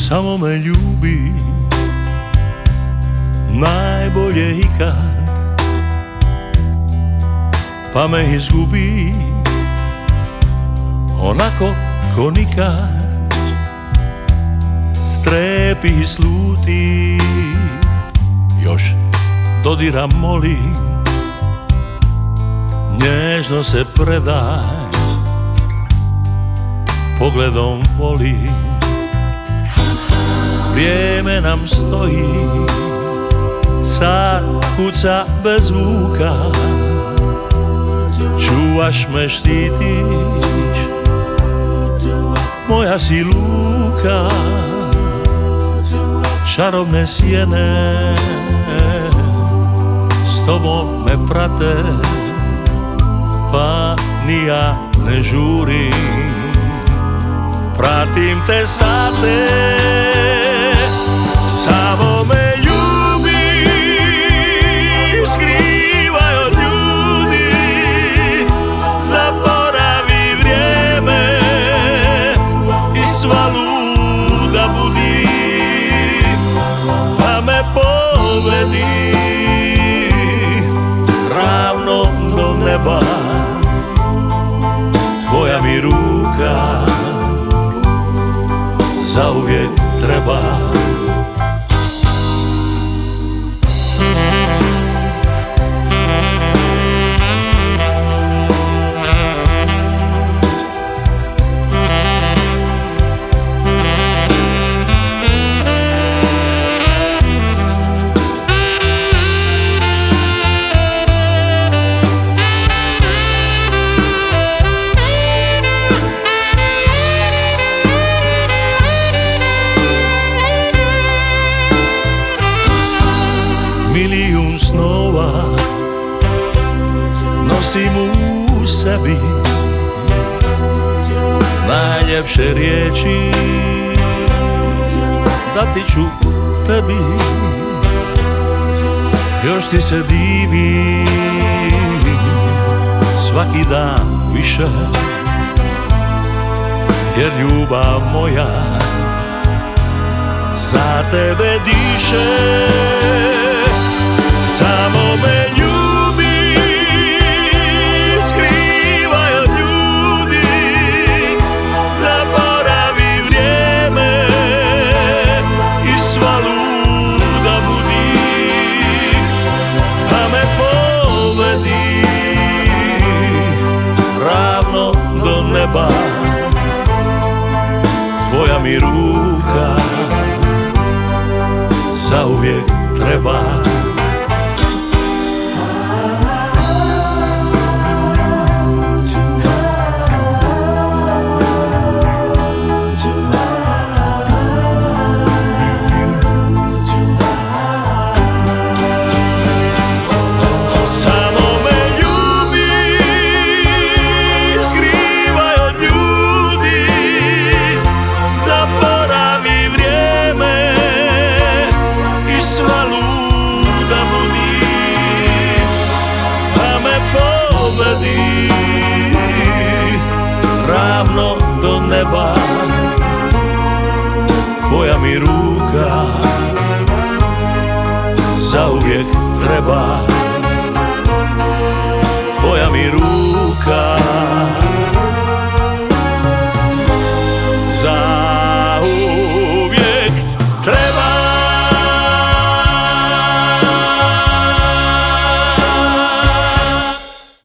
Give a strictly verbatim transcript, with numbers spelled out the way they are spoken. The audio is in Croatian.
Samo me ljubi najbolje ikad, pa me izgubi onako ko nikad. Strepi i sluti, još dodiram, molim, nježno se predaj, pogledom volim. Vrijeme nam stoji, sad kuca bez zvuka, čuvaš me, štitiš, moja si luka. Čarobne sjene s tobom me prate, pa ni ja ne žurim, pratim te sate. Samo me ljubi, skrivaj od ljudi, zaboravi vrijeme i sva luda budi, pa me povedi ravno do neba. Tvoja mi ruka zauvijek treba. Milijun snova nosim u sebi, najljepše riječi dati ću tebi. Još ti se divim svaki dan više, jer ljubav moja za tebe diše. Samo me ljubi, skrivaj od ljudi, zaboravi vrijeme i sva luda budi, pa me povedi ravno do neba. Tvoja mi ruka zauvijek treba. Ravno do neba, tvoja mi ruka zauvijek treba. Tvoja mi ruka